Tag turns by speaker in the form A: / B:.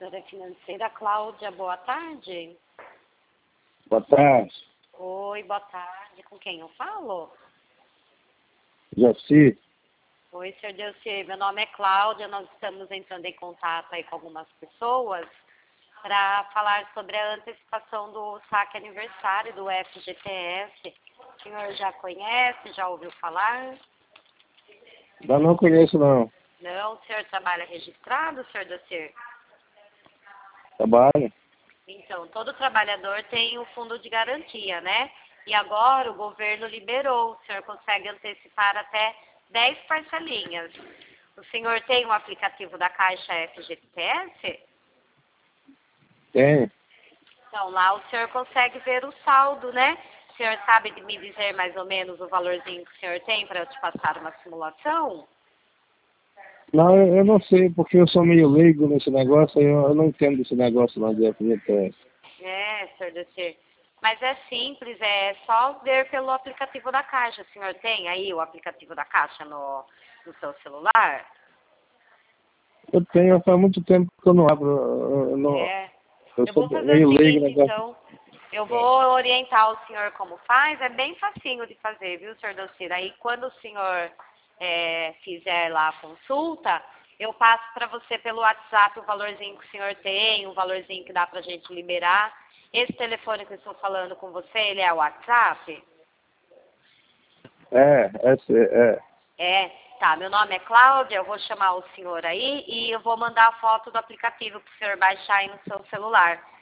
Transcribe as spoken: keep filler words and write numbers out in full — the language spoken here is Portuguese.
A: Assessora financeira Cláudia, boa tarde.
B: Boa tarde.
A: Oi, boa tarde. Com quem eu falo?
B: Jaci.
A: Oi, senhor Jaci. Meu nome é Cláudia. Nós estamos entrando em contato aí com algumas pessoas para falar sobre a antecipação do saque aniversário do F G T S. O senhor já conhece, já ouviu falar?
B: Eu não conheço, não.
A: Não, o senhor trabalha registrado, senhor Jaci?
B: Trabalho.
A: Então, todo trabalhador tem o fundo de garantia, né? E agora o governo liberou, o senhor consegue antecipar até dez parcelinhas. O senhor tem um aplicativo da Caixa F G T S?
B: Tem.
A: Então, lá o senhor consegue ver o saldo, né? O senhor sabe de me dizer mais ou menos o valorzinho que o senhor tem para eu te passar uma simulação?
B: Não, eu, eu não sei, porque eu sou meio leigo nesse negócio, eu, eu não entendo desse negócio lá de F G T S.
A: É, senhor doutor. Mas é simples, é só ver pelo aplicativo da Caixa. O senhor tem aí o aplicativo da Caixa no, no seu celular?
B: Eu tenho, faz muito tempo que eu não abro, eu, eu não,
A: É.
B: eu
A: Eu
B: sou
A: vou fazer
B: meio
A: o
B: leigo
A: seguinte,
B: no negócio.
A: então. Eu vou orientar o senhor como faz. É bem facinho de fazer, viu, senhor Docir? Aí, quando o senhor é, fizer lá a consulta, eu passo para você pelo WhatsApp o valorzinho que o senhor tem, o valorzinho que dá para a gente liberar. Esse telefone que eu estou falando com você, ele é o WhatsApp?
B: É, é, é.
A: É, tá. Meu nome é Cláudia, eu vou chamar o senhor aí e eu vou mandar a foto do aplicativo para o senhor baixar aí no seu celular.